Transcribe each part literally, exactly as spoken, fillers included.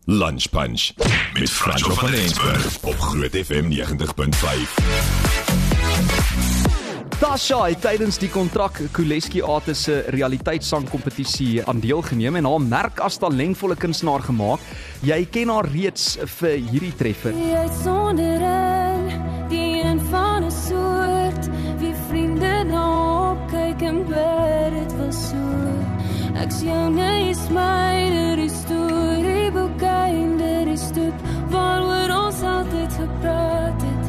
Lunch Punch met Franco van Rensburg op Groot F M negentig punt vyf. Tasha het tydens die kontrak Kuleski Artis se realiteitssangkompetisie aan deelgeneem en haar merk as talentvolle kunstenaar gemaak. Jy ken haar reeds vir hierdie treffer. Jy het sondering, die een van 'n soort, wie vriende na opkyk en bid, dit was so. Ek's joune, is myne, die storieboek einde, die stoep, waaroor ons altyd gepraat het.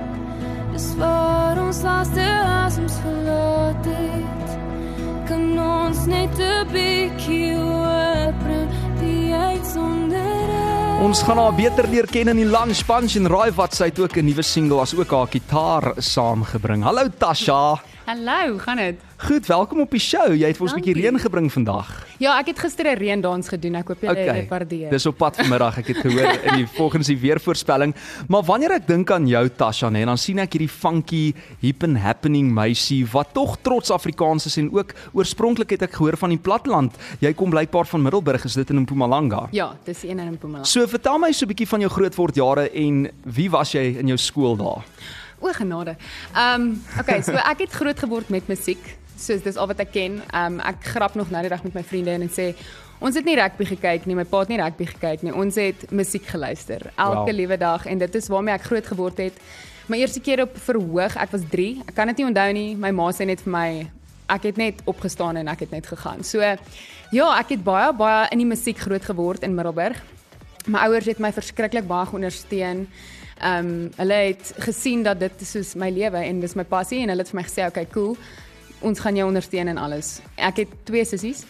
Dis waar ons laaste asems gelaat het. Kan ons net 'n bietjie oopbring, die uitsondering. Ons gaan haar beter leer ken in die Lunch Punch en raai wat, sy het ook 'n nuwe single as ook haar gitaar saamgebring. Hallo Tasha. Hallo, hoe gaan dit? Goed, welkom op die show. Jy het vir ons 'n bietjie reën gebring vandag. Ja, ek het gister 'n reendans gedoen. Ek hoop julle Okay, het waardeer. dis op pad vanmiddag, ek het gehoor in die volgens die weervoorspelling. Maar wanneer ek dink aan jou Tasha, nee, dan sien ek hierdie funky, hip and happening meisie wat tog trots Afrikaans is en ook oorspronklik het ek gehoor van die platteland. Jy kom blykbaar van Middelburg, is dit in Mpumalanga? Ja, dis een in Mpumalanga. So vertel my so 'n bietjie van jou grootwordjare en wie was jy in jou skool daar? O, genade. Ehm, um, okay, so ek het groot geword met musiek. Soos dis al wat ek ken. Um, ek grap nog nou die dag met my vriende en sê, ons het nie rugby gekyk nie, my pa het nie rugby gekyk nie, ons het musiek geluister, elke Wow. liewe dag, en dit is waarmee ek groot geword het. My eerste keer op verhoog, ek was drie, ek kan dit nie onthou nie, my ma sê net vir my, ek het net opgestaan en ek het net gegaan. So, ja, ek het baie, baie in die musiek groot geword in Middelburg. My ouers het my verskriklik baie geondersteun. Um, hulle het gesien dat dit soos my lewe en dis my passie en hulle het vir my gesê, okay, cool, ons gaan jou ondersteun en alles. Ek het twee sissies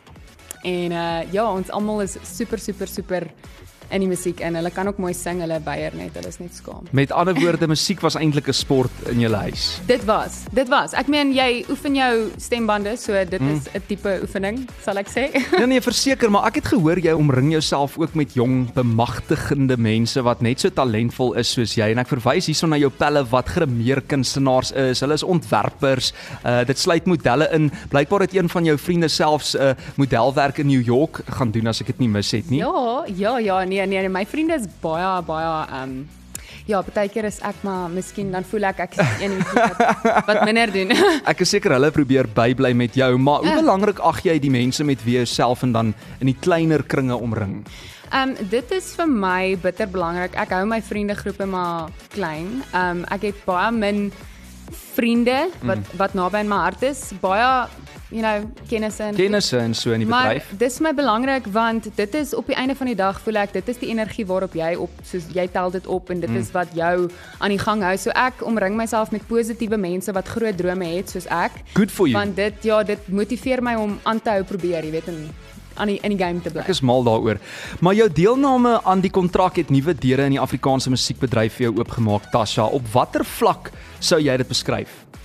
en uh, ja, ons almal is super, super, super in die musiek en hulle kan ook mooi sing, hulle beier net, hulle is net skaam. Met ander woorde, musiek was eintlik 'n sport in julle huis. Dit was, dit was. Ek meen, jy oefen jou stembande, so dit mm. is 'n tipe oefening, sal ek sê. Nee nee, verseker, maar ek het gehoor jy omring jouself ook met jong, bemagtigende mense wat net so talentvol is soos jy en ek verwys hierson na jou pelle wat grimeerkunstenaars is. Hulle is ontwerpers. Uh, dit sluit modelle in. Blykbaar het een van jou vriende selfs 'n uh, modelwerk in New York gaan doen as ek dit nie mis het nie. Ja, ja, ja, nee, nee, my vriende is baie, baie, um, ja, partykeer is ek maar, miskien dan voel ek, ek is een wat, wat minder doen. Ek is seker hulle probeer bybly met jou, maar hoe belangrik ag jy die mense met wie jy self en dan in die kleiner kringe omring? Um, dit is vir my bitter belangrik. Ek hou my vriendegroepe maar klein. Um, ek het baie min vriende wat, mm. wat naby in my hart is. Baie, you know, kennisse en Kennisse en so in die maar bedryf. Maar dis my belangrik want dit is op die einde van die dag voel ek dit is die energie waarop jy op soos jy tel dit op en dit mm. is wat jou aan die gang hou. So ek omring myself met positiewe mense wat groot drome het soos ek. Good for you. Want dit ja, dit motiveer my om aan te hou probeer, jy weet, en aan die, in die game te bly. Ek is mal daaroor. Maar jou deelname aan die kontrak het nuwe deure in die Afrikaanse musiekbedryf vir jou oopgemaak, Tasha. Op watter vlak sou jy dit beskryf?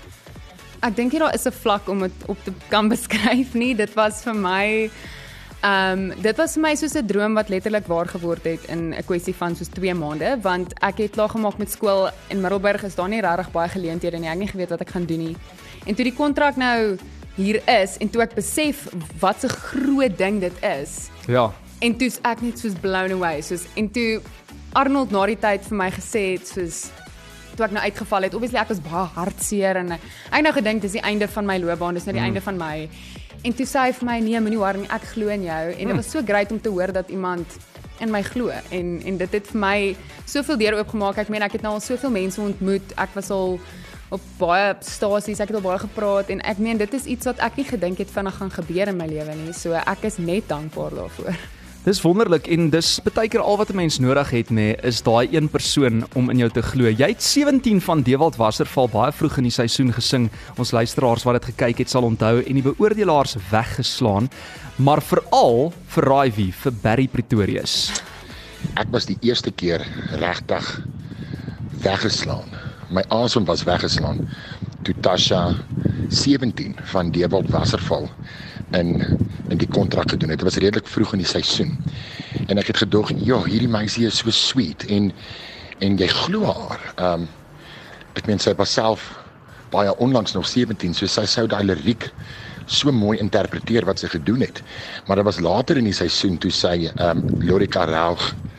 Ek dink nie daar is 'n vlak om dit op te kan beskryf nie. Dit was vir my um, dit was vir my soos 'n droom wat letterlik waar geword het in 'n kwessie van soos twee maande, want ek het klaar gemaak met skool in Middelburg, is daar nie regtig baie geleenthede nie. Ek het nie geweet wat ek gaan doen nie. En toe die kontrak nou hier is en toe ek besef wat 'n groot ding dit is. Ja. En toe's ek net soos blown away, soos en toe Arnold na die tyd vir my gesê het soos toe ek nou uitgeval het, obviously ek was baie hartseer en ek het nou gedink dis die einde van my loopbaan, dis nou die mm. einde van my. En toe sê hy vir my, nee, moenie worry nie, ek glo in jou. En dit mm. was so great om te hoor dat iemand in my glo en en dit het vir my soveel deur oopgemaak. Ek meen ek het nou al soveel mense ontmoet. Ek was al op baie stasies, ek het al baie gepraat en ek meen dit is iets wat ek nie gedink het vinnig gaan gebeur in my lewe nie. So ek is net dankbaar daarvoor. Dis wonderlik en dis baie keer al wat 'n mens nodig het, nê, is daai een persoon om in jou te glo. Jy het sewentien van Dewald Wasserval baie vroeg in die seisoen gesing. Ons luisteraars wat dit gekyk het sal onthou en die beoordelaars weggeslaan, maar veral vir raai wie, vir Barry Pretorius. Ek was die eerste keer regtig weggeslaan. My asem was weggeslaan toe Tasha sewentien van Dewald Wasserval in in die kontrak gedoen het. Dit was redelik vroeg in die seisoen. En ek het gedog, ja, hierdie meisie is so sweet en en jy glo haar. Ehm um, ek meen sy was self baie onlangs nog sewentien, so sy sou daai liriek so mooi interpreteer wat sy gedoen het. Maar dit was later in die seisoen toe sy ehm um, Lorika Raug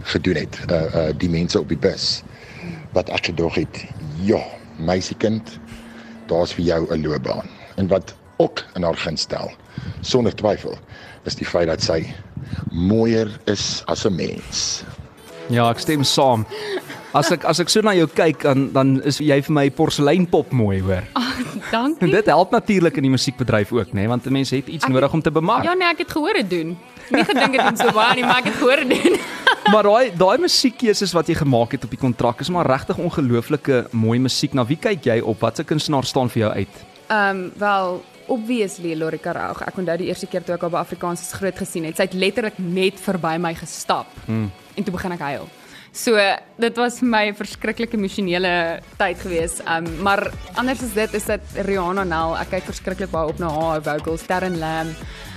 gedoen het, uh, uh, die mense op die bus, wat ek gedog het, ja, meisiekind, daar's vir jou 'n loopbaan. En wat ook in haar gunst stel, sonder twyfel, is die feit dat sy mooier is as 'n mens. Ja, ek stem saam. As ek as ek so na jou kyk, dan dan is jy vir my porseleinpop mooi, hoor. Dankie. En dit help natuurlik in die musiekbedryf ook, nê, want 'n mens het iets Ek nodig het- om te bemark. Ja nee, ek het gehoor dit doen. Nie gedink het doen so baie nie, maar ek het gehoor dit doen. Maar daai daai musiekkeuses wat jy gemaak het op die kontrak is maar regtig ongelooflike mooi musiek. Na wie kyk jy op? Watse kunstenaar staan vir jou uit? Ehm um, wel obviously Lorika Raug. Ek onthou die eerste keer toe ek haar by Afrikaans is groot gesien het. Sy het letterlik net verby my gestap. Mm. En toe begin ek huil. So dit was vir my 'n verskriklik emosionele tyd gewees. Um maar anders as dit is dit Rihanna Nel. Ek kyk verskriklik baie op na haar vocals, Terren Lam.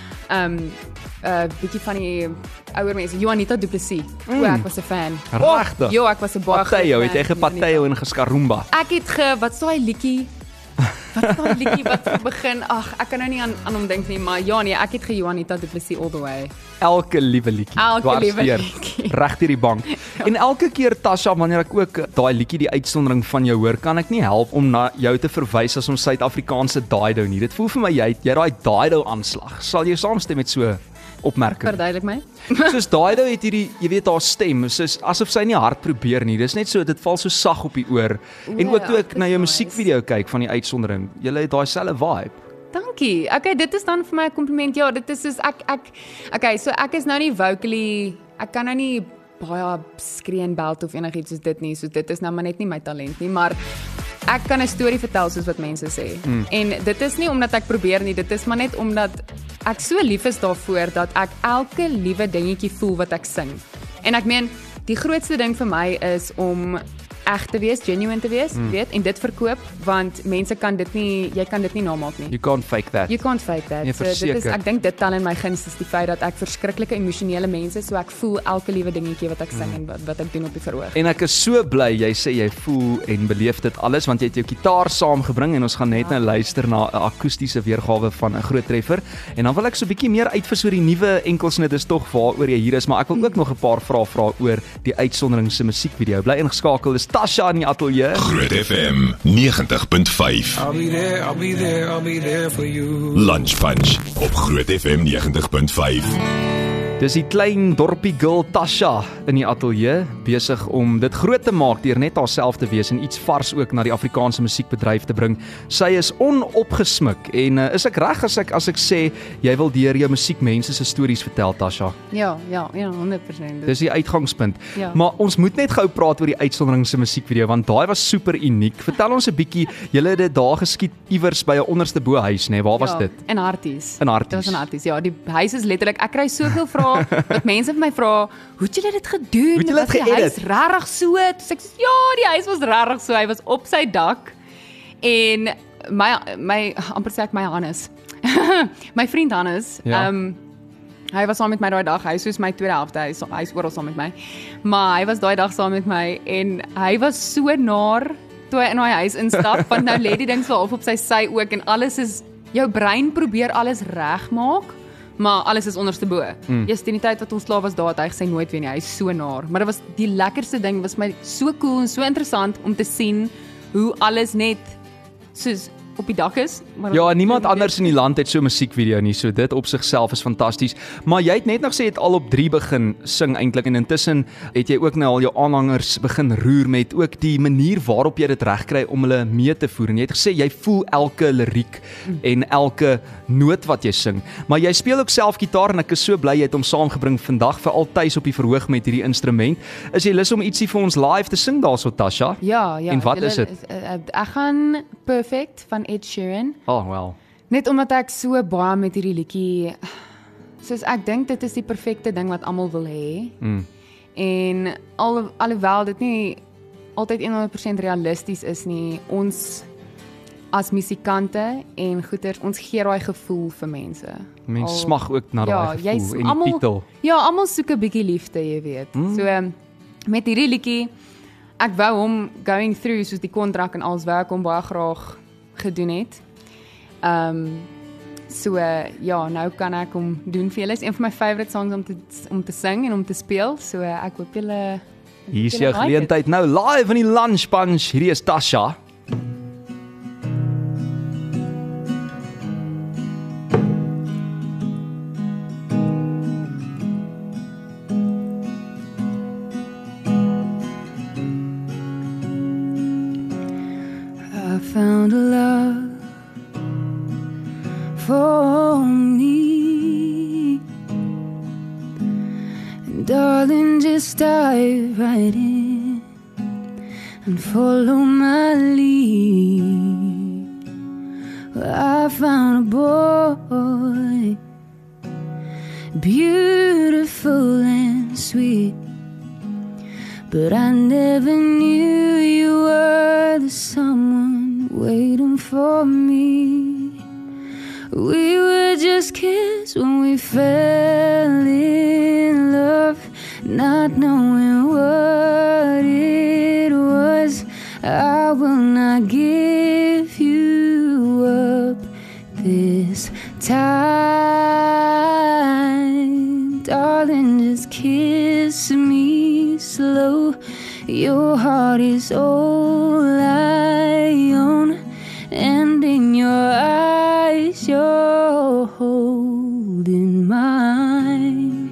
Um 'n uh, bietjie van die ouer mense, Juanita Du Plessis. Mm. O, ek was 'n fan. Regtig? Ja, ek was 'n baie Pateo, groot het jy fan van gepateo en geskarumba? Ek het ge wat is daai liedjie? Wat is daai liedjie wat begin? Ag, ek kan nou nie aan aan hom dink nie, maar ja nee, ek het ge Juanita Du Plessis all the way. Elke liewe liedjie. Elke liewe deur, liedjie. Reg deur die bank. Ja. En elke keer Tasha, wanneer ek ook daai liedjie die uitsondering van jou hoor, kan ek nie help om na jou te verwys as ons Suid-Afrikaanse Dido nie. Dit voel vir my jy het jy daai Dido aanslag. Sal jy saamstem met so opmerking? Verduidelik my. Soos Dido het hierdie, jy weet haar stem, soos asof sy nie hard probeer nie. Dis net so, dit val so sag op die oor. En ook toe ek na jou musiekvideo kyk van die uitsondering, jy het daai selfe vibe. Dankie. Okay, dit is dan vir my 'n kompliment. Ja, dit is soos ek ek okay, so ek is nou nie vocally, ek kan nou nie baie skree en belt of enigiets soos dit nie. So dit is nou maar net nie my talent nie, maar ek kan 'n storie vertel soos wat mense sê. Mm. En dit is nie omdat ek probeer nie, dit is maar net omdat ek so lief is daarvoor dat ek elke liewe dingetjie voel wat ek sing. En ek meen, die grootste ding vir my is om eg te wees, genuine te wees, mm. weet, en dit verkoop, want mense kan dit nie, jy kan dit nie namaak nie. You can't fake that. You can't fake that. Nee, so dit is, ek dink dit tel in my guns is die feit dat ek verskriklike emosionele mense, so ek voel elke liewe dingetjie wat ek sing mm. en wat, wat ek doen op die verhoog. En ek is so bly jy sê jy voel en beleef dit alles, want jy het jou gitaar saamgebring en ons gaan net ja. nou luister na 'n akoestiese weergawe van 'n groot treffer. En dan wil ek so 'n bietjie meer uitvis oor die nuwe enkelsnit is tog waaroor jy hier is, maar ek wil ook nog 'n paar vrae vra oor die uitsondering se musiekvideo. Bly ingeskakel, is Tasha in die ateljee. Groot F M negentig punt vyf. I'll be there, I'll be there, I'll be there for you. Lunch Punch op Groot F M negentig punt vyf. Dis die klein dorpie girl Tasha in die ateljee, besig om dit groot te maak deur net haarself te wees en iets vars ook na die Afrikaanse musiekbedryf te bring. Sy is onopgesmik en uh, is ek reg as ek as ek sê jy wil deur jou musiek mense se stories vertel, Tasha? Ja, ja, ja, honderd persent. Dis die uitgangspunt. Ja. Maar ons moet net gou praat oor die uitsondering se musiekvideo want daai was super uniek. Vertel ons 'n bietjie, julle het dit daar geskiet iewers by 'n onderste bo huis, nê? Nee? Waar was ja, dit? In Harties. In Harties. Dit was in Harties. Ja, die huis is letterlik, ek kry soveel vrae wat mense vir my vra, hoe het julle dit gedoen? Hoe het julle dit Was die geëdit? huis regtig so? Toe sê ek, ja, die huis was regtig so. Hy was op sy dak en my my amper sê ek my Hannes. my vriend Hannes, ehm Ja. um, hy was saam met my daai dag. Hy is soos my tweede helfte. Hy is hy is oral saam met my. Maar hy was daai dag saam met my en hy was so naar toe hy in daai huis instap, want nou lê die ding so half op sy sy ook en alles is jou brein probeer alles regmaak. Maar alles is onderste bo. Mm. Eers teen die tyd wat ons klaar was daar, het hy gesê nooit weer nie. Hy is so naar. Maar dit was die lekkerste ding, was my so cool en so interessant om te sien hoe alles net soos op die dak is. Maar Ja, niemand anders in die land het so 'n musiekvideo nie, so dit op sigself is fantasties. Maar jy het net nog sê jy het al op drie begin sing eintlik en intussen het jy ook nou al jou aanhangers begin roer met ook die manier waarop jy dit regkry om hulle mee te voer. En jy het gesê jy voel elke liriek mm. en elke noot wat jy sing. Maar jy speel ook self gitaar en ek is so bly jy het hom saamgebring vandag vir altyd op die verhoog met hierdie instrument. Is jy lus om ietsie vir ons live te sing daarso, Tasha? Ja, ja. En wat julle, is dit? Uh, ek gaan Perfect van Ed Sheeran. Oh, well. Net omdat ek so baie met hierdie liedjie, soos ek dink dit is die perfekte ding wat almal wil hê. Mm. En al alhoewel dit nie altyd honderd persent realisties is nie, ons as musikante en goeters, ons gee daai gevoel vir mense. Mense Al- smag ook na ja, daai jy's gevoel en die almal- titel. Ja, almal soek 'n bietjie liefde, jy weet. Mm. So met hierdie liedjie, ek wou hom going through soos die kontrak en alles wou ek hom baie graag gedoen het. Ehm um, So uh, ja, nou kan ek hom doen vir julle. Is een van my favourite songs om te om te sing en om te speel. So uh, ek hoop julle Hier is jou geleentheid nou live in die Lunch Bunch. Hierdie is Tasha. I found a love for me, and darling, just dive right in and follow my lead. Well, I found a boy, beautiful and sweet, but I never knew you were the someone waiting for me. We were just kids when we fell in love, not knowing what it was. I will not give you up this time. Darling, just kiss me slow. Your heart is all I own, and in your eyes you're holding mine.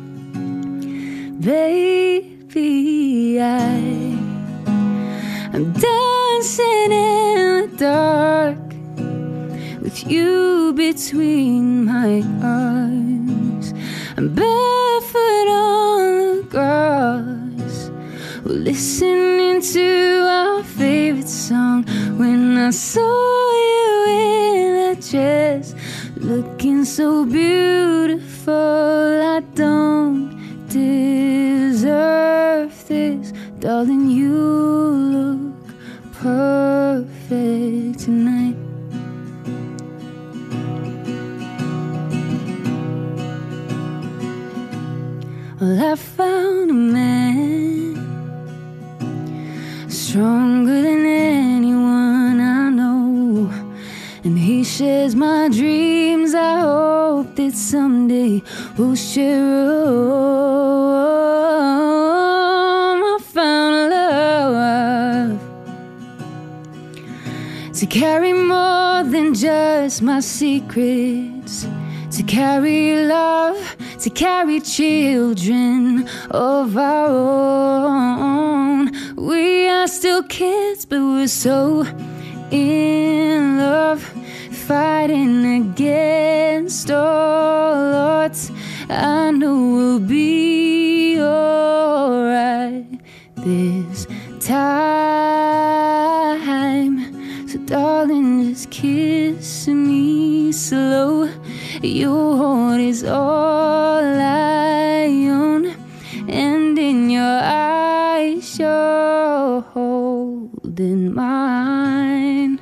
Baby, I, I'm dancing in the dark with you between my arms. I'm barefoot on the grass, listening to our favorite song. When I saw you in that dress, looking so beautiful, I don't deserve this. Darling, you look perfect tonight. Well, I found a man stronger than anyone I know, and he shares my dreams. I hope that someday we'll share a home. I found a love to carry more than just my secrets, to carry love, to carry children of our own. We are still kids, but we're so in love, fighting against all odds. I know we'll be alright this time. So darling, just kiss me slow. Your heart is all I own, and in your eyes you're holding mine.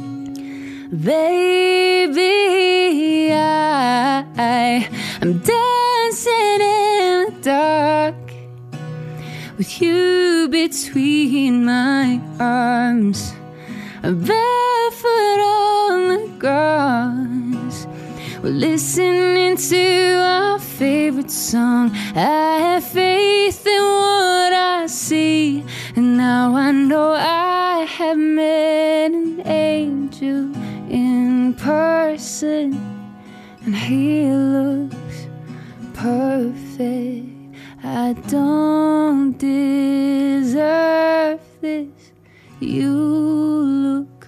Baby, I, I, I'm dancing in the dark with you between my arms. I'm barefoot on the grass, we're listening to our favorite song. I have faith in what I see, and now I know I have met an angel in person, and he looks perfect. I don't deserve this. You look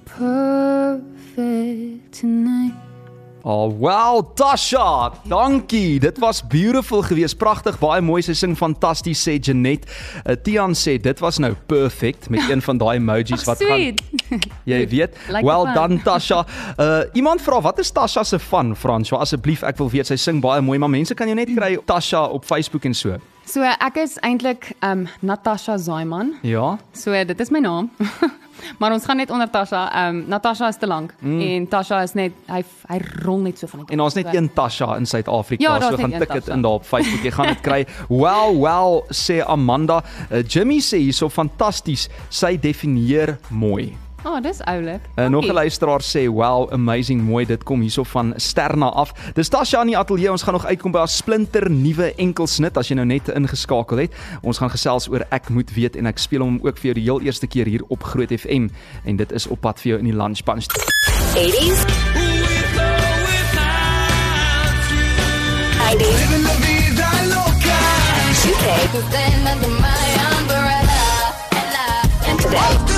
perfect tonight. Oh, wow, Tasha, dankie. Dit was beautiful geweest, pragtig, baie mooi, sy sing fantasties, sê Jeanette. Uh, Tian sê, dit was nou perfect, met een van daai emojis wat sweet. gaan, jy weet, Like well fun. done Tasha. Uh, iemand vra, wat is Tasha se van, Franswa, asseblief, ek wil weet, sy sing baie mooi, maar mense kan jou net kry, Tasha op Facebook en so. So ek is eintlik um, Natasha Zaiman. Ja? So dit is my naam. Maar ons gaan net onder Tasha. Um, Natasha is te lank mm. en Tasha is net hy hy rol net so van die kant. En daar's net een Tasha in Suid-Afrika, Ja, so daar's gaan net een tik dit Tasha. in daar op Facebook, jy gaan dit kry. Well, well, sê Amanda. Uh, Jimmy sê hierso fantasties, sy definieer mooi. Oh, dis oulik. Uh, nog 'n luisteraar sê, wow, amazing, mooi, dit kom hierso van Sterna af. Dis Tasha in die ateljee, ons gaan nog uitkom by 'n splinter nuwe enkelsnit, as jy nou net ingeskakel het. Ons gaan gesels oor Ek Moet Weet, en ek speel hom ook vir jou die heel eerste keer hier op Groot F M, en dit is op pad vir jou in die lunch bunch. eighties, nineties, two K, and today.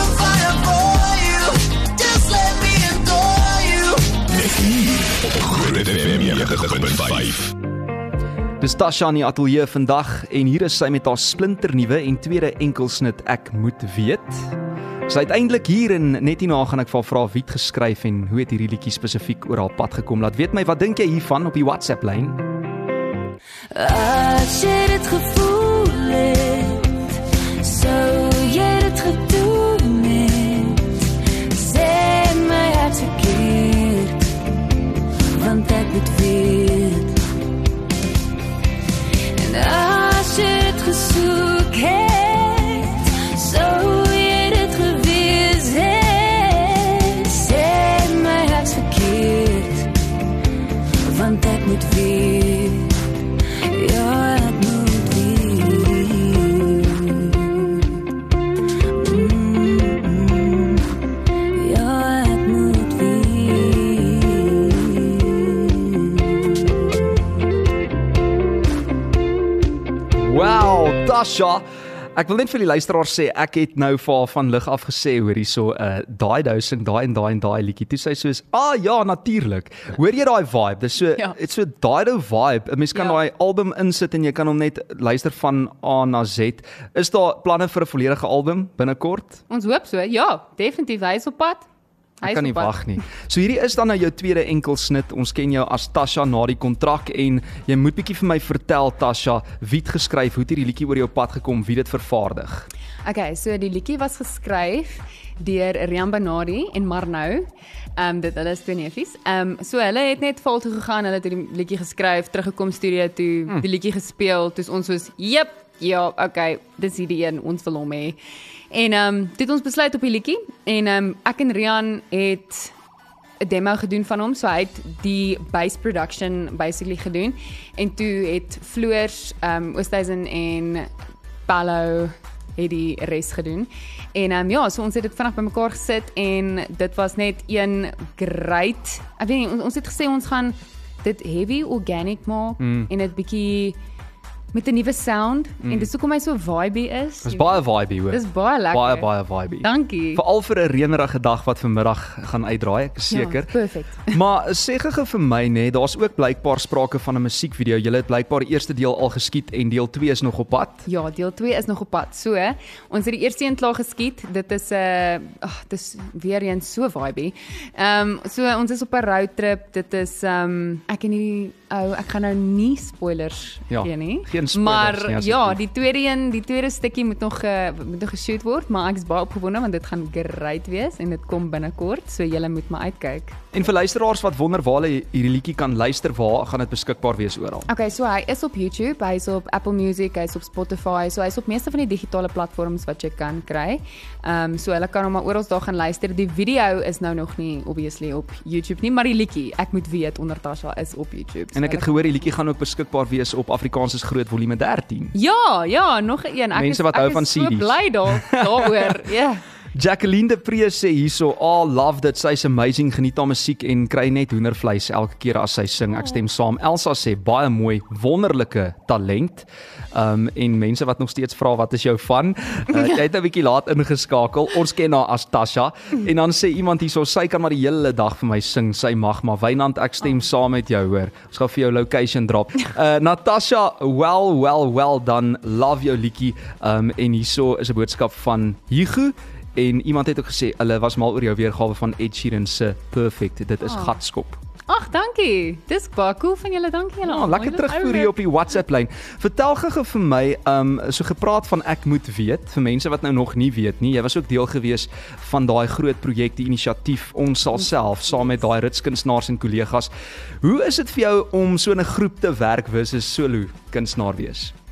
Groot F M ninety punt five. Dis Tasha in die ateljee vandag, en hier is sy met haar splinternuwe en tweede enkelsnit Ek Moet Weet. Sy het eintlik hier, en net hierna gaan ek vir haar vra wie het geskryf en hoe het hierdie liedjie spesifiek oor haar pad gekom. Laat weet my, wat dink jy hiervan op die WhatsApp lyn? As jy dit gevoel het, sou jy dit gedoen het, sê my hart verkeerd, want ek moet weet. En as jy dit gesoek het, sou jy dit gewees het, sê my hart verkeerd, want ek moet weet. Ja, ek moet weet. Mm-mm. Ja, ek moet weet. Wow, Tasha! Ek wil net vir die luisteraar sê, ek het nou vir haar van lig af gesê, hoor hierso, uh, daai dosing, daai en daai en daai liedjie. Toe sy soos, ah ja, natuurlik. Hoor jy daai vibe? Dis so, Ja. it's so daai daai vibe. 'n Mens kan Ja. daai album insit en jy kan hom net luister van A na Z. Is daar planne vir 'n volledige album binnekort? Ons hoop so. Ja, definitief, hy is op pad. Hy Ek is kan nie op pad. wag nie. So hierdie is dan nou jou tweede enkelsnit. Ons ken jou as Tasha na die kontrak, en jy moet bietjie vir my vertel, Tasha, wie het geskryf, hoe het hierdie liedjie oor jou pad gekom, wie dit vervaardig? Okay, so die liedjie was geskryf deur Rian Benardi en Marnou. Ehm um, dit hulle is twee neefies. Ehm um, so hulle het net vol toe gegaan, hulle het die liedjie geskryf, teruggekom studio toe, hmm. die liedjie gespeel, toe ons soos, "Jep, ja, okay, dis hierdie een, ons wil hom hê." En ehm um, dit ons besluit op die liedjie, en ehm um, ek en Rian het 'n demo gedoen van hom, so hy het die bass production basically gedoen, en toe het Floors, ehm um, Oosthuizen en Pallo het die res gedoen. En um, ja, so ons het dit vinnig bymekaar gesit, en dit was net een great, ek weet nie, ons, ons het gesê ons gaan dit heavy organic maak, mm. en dit bietjie met 'n nuwe sound, mm. en dis hoekom hy so vibey is. Dis baie vibey, hoor. Dis baie lekker. Baie baie vibey. Dankie. Veral vir 'n reënerige dag wat vanmiddag gaan uitdraai, ek is seker. Ja, perfect. Maar sê gou vir my, nê, daar's ook blykbaar sprake van 'n musiekvideo. Julle het blykbaar die eerste deel al geskiet en deel twee is nog op pad. Ja, deel twee is nog op pad. So, ons het die eerste een klaar geskiet. Dit is 'n uh, ag, dis weer eens so vibey. Ehm um, so ons is op 'n roadtrip. Dit is ehm um, ek en die ou, oh, ek gaan nou nie spoilers Ja, gee nie. geen spoilers maar nie, asseblief. ja, die tweede een, die tweede stukkie moet nog uh, moet nog geshoot word, maar ek is baie opgewonde want dit gaan great wees en dit kom binnekort, so julle moet maar uitkyk. En vir luisteraars wat wonder waar hulle hierdie liedjie kan luister, waar gaan dit beskikbaar wees oral? Okay, so hy is op YouTube, hy is op Apple Music, hy is op Spotify, so hy is op meeste van die digitale platforms wat jy kan kry. Ehm um, so hulle kan hom maar oral daar gaan luister. Die video is nou nog nie obviously op YouTube nie, maar die liedjie, Ek Moet Weet onder Tasha is op YouTube. So En ek het gehoor die liedjie gaan ook beskikbaar wees op Afrikaans is Groot volume dertien. Ja, ja, nog een. Ek Mense is, wat hou ek van is so C D's. bly daar daaroor. Ja. Jacqueline de Pre sê hierso, "Ah, love dit, sy's amazing, geniet haar musiek en kry net hoendervleis elke keer as sy sing." Ek stem saam. Elsa sê baie mooi, wonderlike talent. Um en mense wat nog steeds vra wat is jou van? Uh, jy het 'n bietjie laat ingeskakel. Ons ken haar as Tasha. En dan sê iemand hierso, sy kan maar die hele dag vir my sing. Sy mag, maar Wynand, ek stem saam met jou, hoor. Ons gaan vir jou location drop. Uh Natasha, well, well, well done. Love jou liedjie. Um en hierso is 'n boodskap van Hugo. En iemand het ook gesê, hulle was mal oor jou weergawe van Ed Sheeran se Perfect. Dit is Oh. gatskop. Ag, dankie. Dis baie cool van julle. Dankie julle. Ja, almal. lekker Dis terugvoer hier oulik. op die WhatsApp-lyn. Vertel gou vir my, um so gepraat van Ek Moet Weet, vir mense wat nou nog nie weet nie. Jy was ook deel gewees van daai groot projek, die inisiatief Ons Sal Self, saam met daai ritskunstenaars en kollegas. Hoe is dit vir jou om so 'n groep te werk versus solo kunstenaar wees?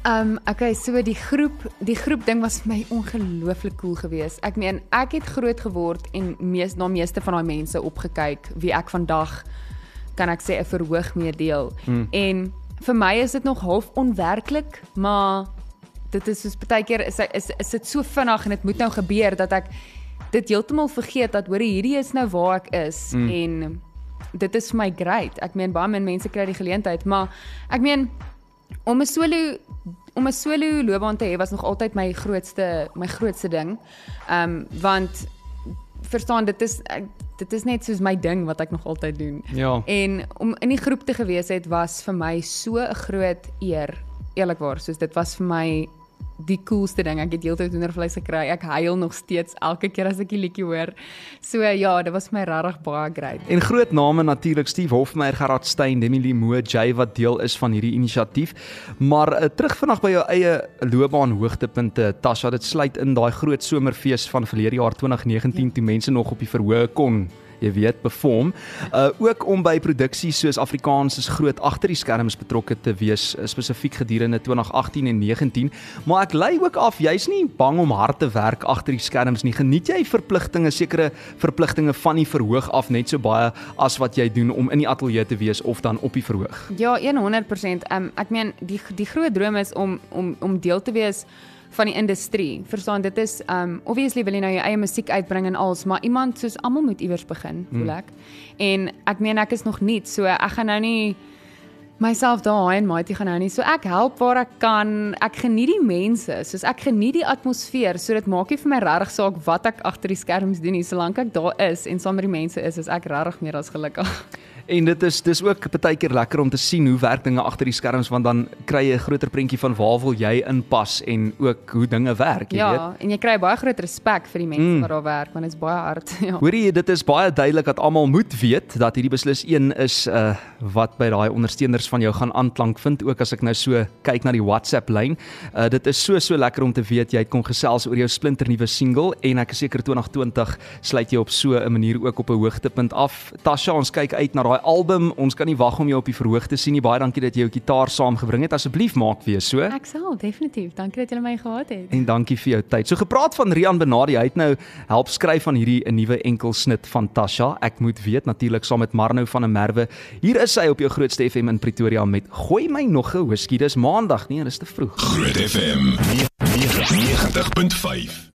Um, okay, so die groep, die groep ding was vir my ongelooflik cool geweest. Ek meen, ek het groot geword en mees, na meeste van daai mense opgekyk wie ek vandag, kan ek sê, 'n verhoog mee deel. Hmm. En vir my is dit nog half onwerklik, maar dit is soos baie keer is, is, is dit so vinnig en dit moet nou gebeur dat ek dit heeltemal vergeet dat hoor hierdie is nou waar ek is hmm. en dit is vir my great. Ek meen baie min mense kry die geleentheid, maar ek meen om 'n solo om 'n solo loopbaan te hê was nog altyd my grootste my grootste ding. Ehm um, want verstaan dit is dit is net soos my ding wat ek nog altyd doen. Ja. En om in die groep te gewees het was vir my so 'n groot eer. Eerlikwaar, soos dit was vir my die coolste ding. Ek het heeltyd hoendervleis gekry. Ek huil nog steeds elke keer as ek die liedjie hoor. So ja, dit was my regtig baie great. En groot name natuurlik Steve Hofmeyer, Gerard Steyn, Demi Lee Moore, Jay wat deel is van hierdie inisiatief. Maar uh, terug vandag by jou eie loopbaan hoogtepunte, Tasha, dit sluit in daai groot somerfees van verlede jaar twintig negentien ja. toe mense nog op die verhoog kon jy weet, perform. Uh, ook om by produksies soos Afrikaans is groot agter die skerms betrokke te wees, spesifiek gedurende twintig agttien en negentien. Maar ek lei ook af, jy's nie bang om hard te werk agter die skerms nie. Geniet jy verpligtinge, sekere verpligtinge van die verhoog af net so baie as wat jy doen om in die ateljee te wees of dan op die verhoog? Ja, honderd persent. Um, ek meen, die, die groot droom is om, om, om deel te wees van die industrie. Verstaan, dit is um obviously wil jy nou jou eie musiek uitbring en alles, maar iemand soos almal moet iewers begin, voel ek. Hmm. En ek meen ek is nog nie, so ek gaan nou nie myself daar en Mighty gaan nou nie. So ek help waar ek kan. Ek geniet die mense, soos ek geniet die atmosfeer, so dit maak nie vir my regtig saak wat ek agter die skerms doen nie, solank ek daar is en saam met die mense is, is ek regtig meer as gelukkig. En dit is dis ook baie keer lekker om te sien hoe werk dinge agter die skerms, want dan kry jy 'n groter prentjie van waar wil jy inpas en ook hoe dinge werk, jy ja, weet. Ja, en jy kry baie groot respek vir die mense mm. wat daar werk, want dit is baie hard. Ja. Hoor jy, dit is baie duidelik dat almal moet weet dat hierdie beslis een is uh, wat by daai ondersteuners van jou gaan aanklank vind, ook as ek nou so kyk na die WhatsApp lyn. Uh, dit is so so lekker om te weet jy het kom gesels oor jou splinternuwe single en ek is seker twintig twintig sluit jy op so 'n manier ook op 'n hoogtepunt af. Tasha, ons kyk uit na daai album. Ons kan nie wag om jou op die verhoog te sien nie. Baie dankie dat jy jou gitaar saamgebring het. Asseblief maak weer so. Ek sal, definitief. Dankie dat jy my gehad het. En dankie vir jou tyd. So gepraat van Rian Benadi, hy het nou help skryf van hierdie 'n nuwe enkelsnit van Tasha. Ek moet weet natuurlik saam met Marno van der Merwe. Hier is sy op jou Grootste F M in Pretoria met Gooi my nog 'n whisky. Dis Maandag, nee, dis te vroeg. Groot F M negentig punt vyf